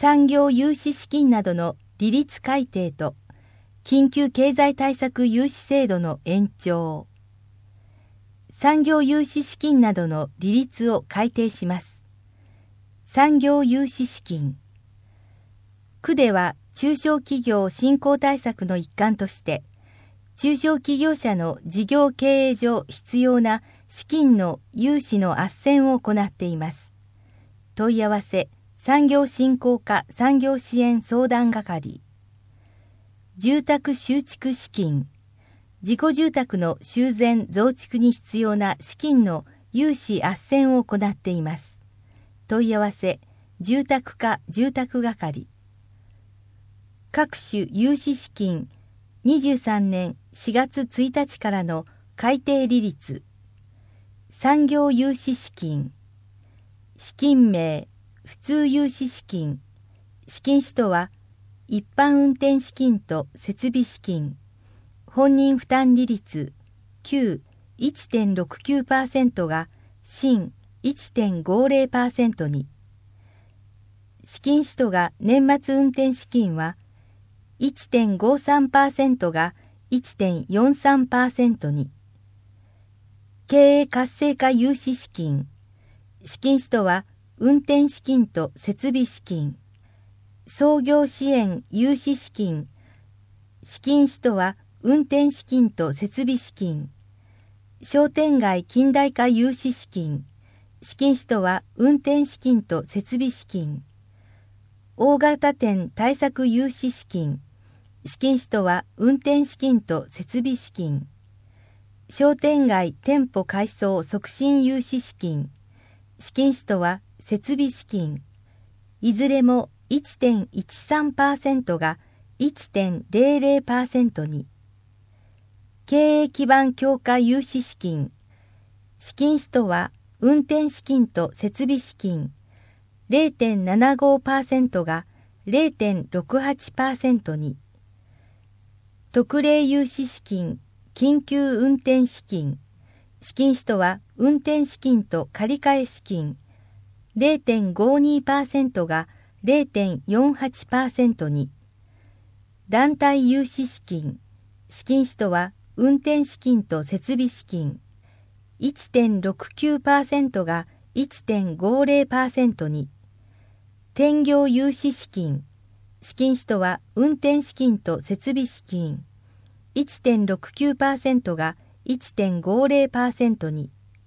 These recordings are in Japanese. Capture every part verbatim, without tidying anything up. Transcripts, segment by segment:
産業融資資金などの利率改定と緊急経済対策融資制度の延長。産業融資資金などの利率を改定します。産業融資資金。区では中小企業振興対策の一環として、中小企業者の事業経営上必要な資金の融資の斡旋を行っています。問い合わせ、産業振興課産業支援相談係。住宅修築資金。自己住宅の修繕増築に必要な資金の融資斡旋を行っています。問い合わせ、住宅課住宅係。各種融資資金にじゅうさんねんしがつついたちからの改定利率。産業融資資金。資金名、普通融資資金。資金使途は一般運転資金と設備資金。本人負担利率 きゅう、いってんろくきゅうパーセント が新 いってんごぜろパーセント に。資金使途が年末運転資金は いってんごさんパーセント が いってんよんさんパーセント に。経営活性化融資資金。資金使途は運転資金と設備資金。創業支援融資資金。資金使途は運転資金と設備資金。商店街近代化融資資金。資金使途は運転資金と設備資金。大型店対策融資資金。資金使途は運転資金と設備資金。商店街店舗改装促進融資資金。資金使途は設備資金。いずれも いってんいちさんパーセント が いってんぜろぜろパーセント に。経営基盤強化融資資金。資金使途は運転資金と設備資金。れいてんななごパーセント が れいてんろくはちパーセント に。特例融資資金、緊急運転資金。資金使途は運転資金と借換資金。れいてんごにパーセント が れいてんよんはちパーセント に。団体融資資金。資金使途は運転資金と設備資金。いってんろくきゅうパーセント が いってんごぜろパーセント に。転業融資資金。資金使途は運転資金と設備資金。いってんろくきゅうパーセント が いってんごぜろパーセント に。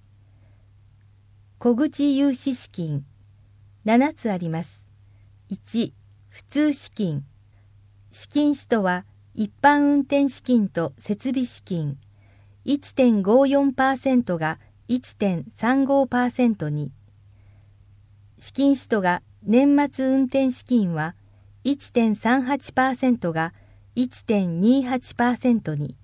小口融資資金。ななつあります。いち、普通資金。資金使途は一般運転資金と設備資金。いってんごよんパーセント が いってんさんごパーセント に。資金使途が年末運転資金は いってんさんはちパーセント が いってんにはちパーセント に。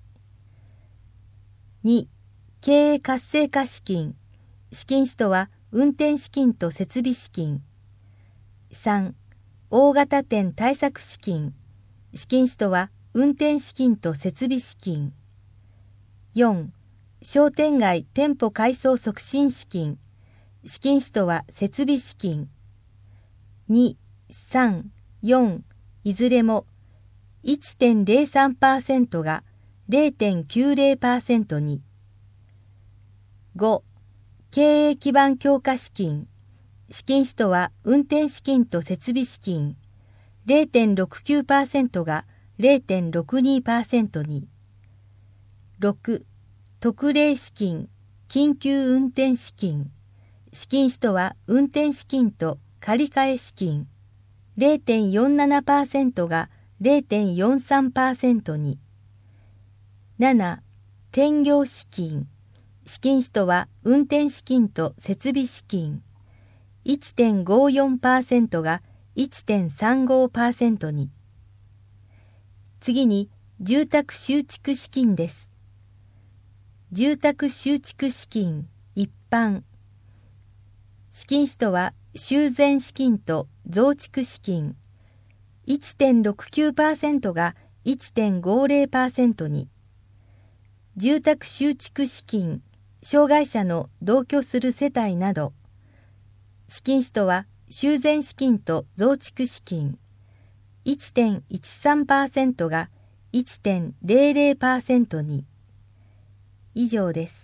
に、経営活性化資金。資金使途は運転資金と設備資金。さん、大型店対策資金。資金使途は運転資金と設備資金。よん、商店街店舗改装促進資金。資金使途は設備資金。に、さん、よん、いずれも いってんぜろさんパーセント が れいてんきゅうぜろパーセント に。ご、経営基盤強化資金。資金使途は運転資金と設備資金。れいてんろくきゅうパーセント が れいてんろくにパーセント に。ろく、特例資金、緊急運転資金。資金使途は運転資金と借換資金。れいてんよんななパーセント が れいてんよんさんパーセント に。なな、転業資金。資金使途は運転資金と設備資金。いってんごよんパーセント が いってんさんごパーセント に。次に住宅修築資金です。住宅修築資金一般。資金使途は修繕資金と増築資金。いってんろくきゅうパーセント が いってんごぜろパーセント に。住宅修築資金、障害者の同居する世帯など。資金使途は修繕資金と増築資金 いってんいちさんパーセント が いってんゼロゼロパーセント に。以上です。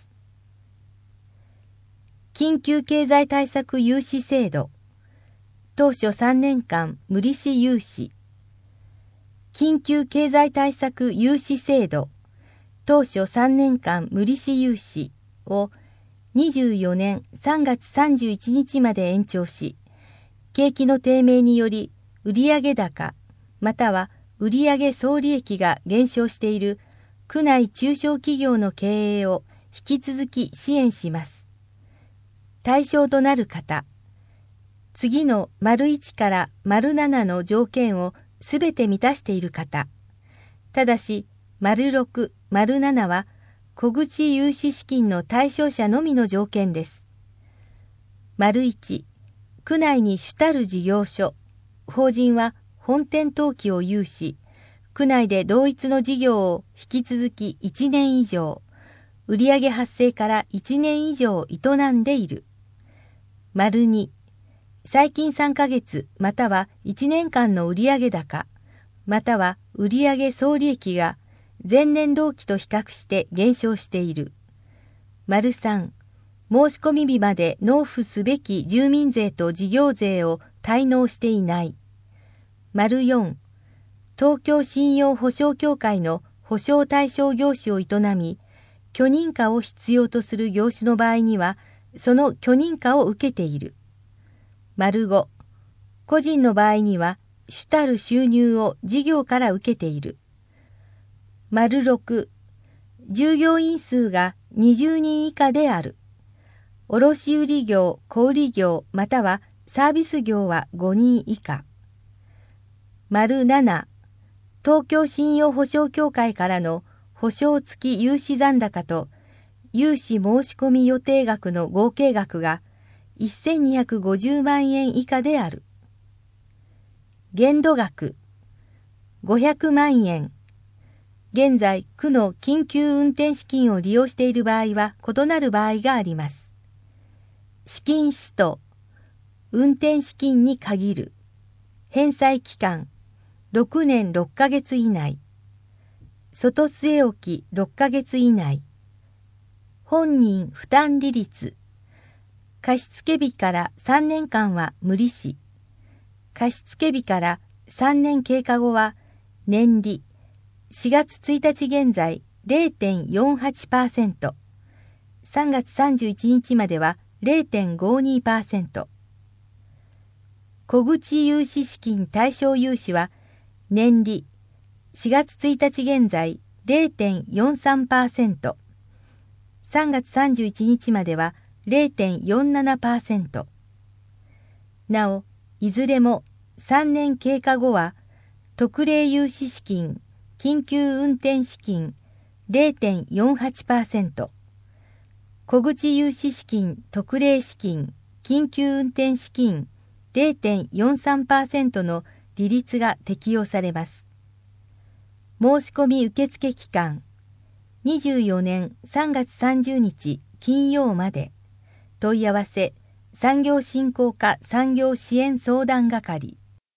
緊急経済対策融資制度。当初さんねんかん無利子融資。緊急経済対策融資制度。当初さんねんかん無利子融資をにじゅうよねんさんがつさんじゅういちにちまで延長し、景気の低迷により売上高または売上総利益が減少している区内中小企業の経営を引き続き支援します。対象となる方、次の丸いちから丸ななの条件をすべて満たしている方、ただし丸ろく、丸ななは小口融資資金の対象者のみの条件です。丸いち、区内に主たる事業所、法人は本店登記を有し、区内で同一の事業を引き続きいちねん以上、売上発生からいちねん以上営んでいる。丸に、最近さんかげつまたはいちねんかんの売上高、または売上総利益が前年同期と比較して減少している。丸さん、申し込み日まで納付すべき住民税と事業税を滞納していない。丸よん、東京信用保証協会の保証対象業種を営み、許認可を必要とする業種の場合には、その許認可を受けている。丸ご、個人の場合には、主たる収入を事業から受けている。丸ろく、従業員数がにじゅうにん以下である。卸売業、小売業またはサービス業はごにん以下。丸なな、東京信用保証協会からの保証付き融資残高と融資申し込み予定額の合計額がせんにひゃくごじゅうまんえん以下である。限度額ごひゃくまんえん。現在、区の緊急運転資金を利用している場合は異なる場合があります。資金使途、運転資金に限る。返済期間、ろくねんろっかげつ以内。外据え置きろっかげつ以内。本人負担利率。貸付日からさんねんかんは無利子。貸付日からさんねん経過後は年利。しがつついたち現在 ゼロてんよんはちパーセント。さんがつさんじゅういちにちまでは ゼロてんごにパーセント。小口融資資金対象融資は年利。しがつついたち現在 ゼロてんよんさんパーセント。さんがつさんじゅういちにちまでは ゼロてんよんななパーセント。なお、いずれもさんねん経過後は特例融資資金、緊急運転資金 ゼロてんよんはちパーセント、小口融資資金特例資金、緊急運転資金 ゼロてんよんさんパーセント の利率が適用されます。申し込み受付期間、にじゅうよねんさんがつさんじゅうにち金曜まで。問い合わせ、産業振興課産業支援相談係。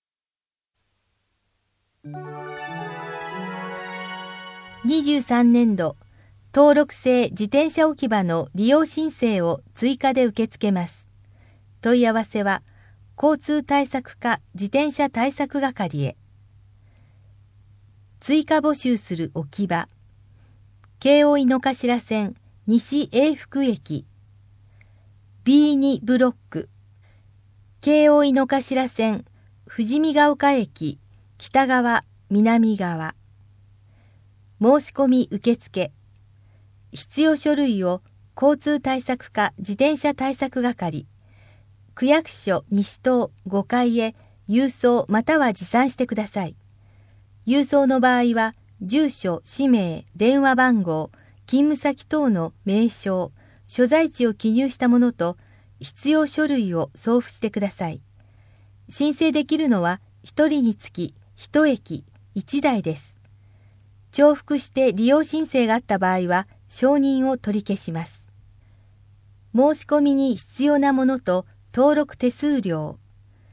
にじゅうさんねんど、登録制自転車置き場の利用申請を追加で受け付けます。問い合わせは、交通対策課自転車対策係へ。追加募集する置き場。京王井の頭線西永福駅。ビーに ブロック。京王井の頭線富士見ヶ丘駅北側南側。申し込み受付。必要書類を交通対策課自転車対策係、区役所西棟ごかいへ郵送または持参してください。郵送の場合は、住所、氏名、電話番号、勤務先等の名称、所在地を記入したものと必要書類を送付してください。申請できるのはひとりにつきいち駅いちだいです。重複して利用申請があった場合は承認を取り消します。申し込みに必要なものと登録手数料。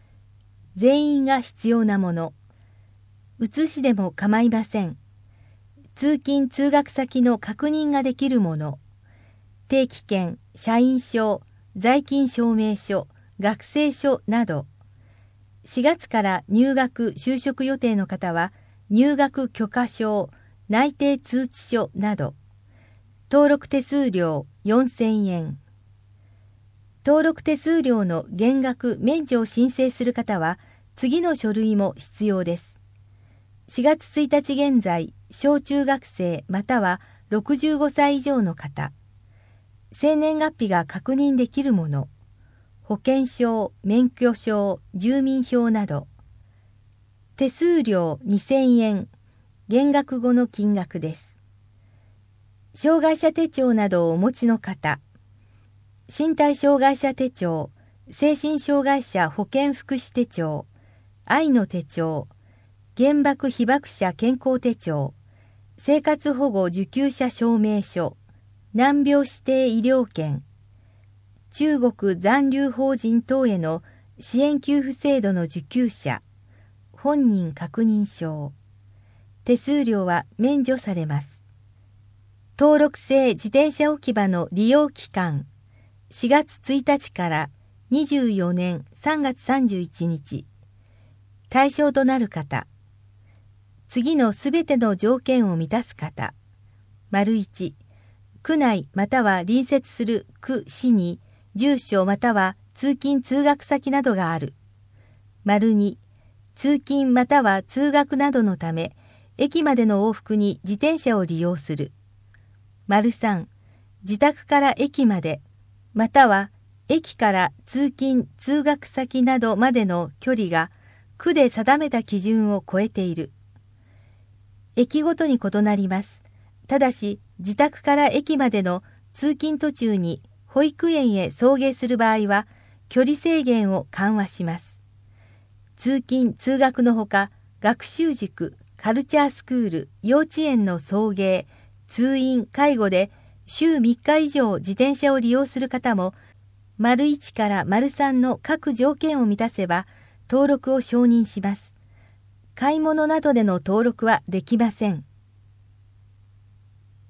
全員が必要なもの。写しでも構いません。通勤・通学先の確認ができるもの。定期券、社員証、在勤証明書、学生証など。しがつから入学・就職予定の方は、入学許可証、内定通知書など。登録手数料よんせんえん。登録手数料の減額・免除を申請する方は、次の書類も必要です。しがつついたち現在、小中学生またはろくじゅうごさい以上の方。生年月日が確認できるもの。保険証、免許証、住民票など。手数料にせんえん。減額後の金額です。障害者手帳などをお持ちの方。身体障害者手帳、精神障害者保健福祉手帳、愛の手帳、原爆被爆者健康手帳、生活保護受給者証明書、難病指定医療券、中国残留邦人等への支援給付制度の受給者、本人確認証。手数料は免除されます。登録制自転車置き場の利用期間、しがつついたちからにじゅうよねんさんがつさんじゅういちにち。対象となる方。次のすべての条件を満たす方。丸いち、区内または隣接する区市に住所または通勤通学先などがある。丸に、通勤または通学などのため、駅までの往復に自転車を利用する。丸さん、自宅から駅まで、または駅から通勤・通学先などまでの距離が区で定めた基準を超えている。駅ごとに異なります。ただし、自宅から駅までの通勤途中に保育園へ送迎する場合は、距離制限を緩和します。通勤・通学のほか、学習塾、カルチャースクール、幼稚園の送迎、通院・介護で週みっか以上自転車を利用する方も、丸いちから丸さんの各条件を満たせば、登録を承認します。買い物などでの登録はできません。